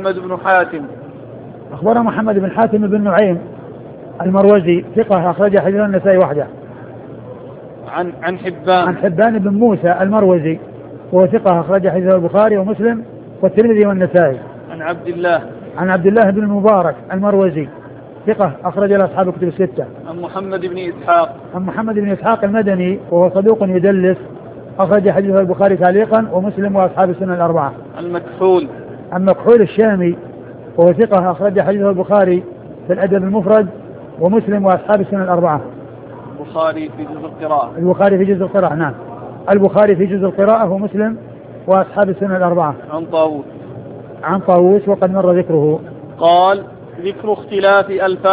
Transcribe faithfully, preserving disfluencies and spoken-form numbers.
محمد بن حاتم. أخبرنا محمد بن حاتم بن نعيم المروزي ثقة أخرج حديث النسائي وحده. عن عن حبان عن حبان بن موسى المروزي وهو ثقة أخرج حديث البخاري ومسلم والترمذي والنسائي. عن عبد الله عن عبد الله بن المبارك المروزي ثقة أخرج له أصحاب الكتب الستة. عن محمد بن إسحاق عن محمد بن إسحاق المدني وهو صدوق يدلس أخرج حديث البخاري تعليقا ومسلم وأصحاب السنة الأربعة. عن مكحول عن مكحول الشامي وهو ثقة أخرج حديث البخاري في الأدب المفرد ومسلم وأصحاب السنة الأربعة. البخاري في جزء القراءة. البخاري في جزء القراءة نعم. البخاري في جزء القراءة ومسلم وأصحاب السنة الأربعة. عن طاووس عن طاووس وقد مر ذكره. قال ذكر اختلاف ألفاظ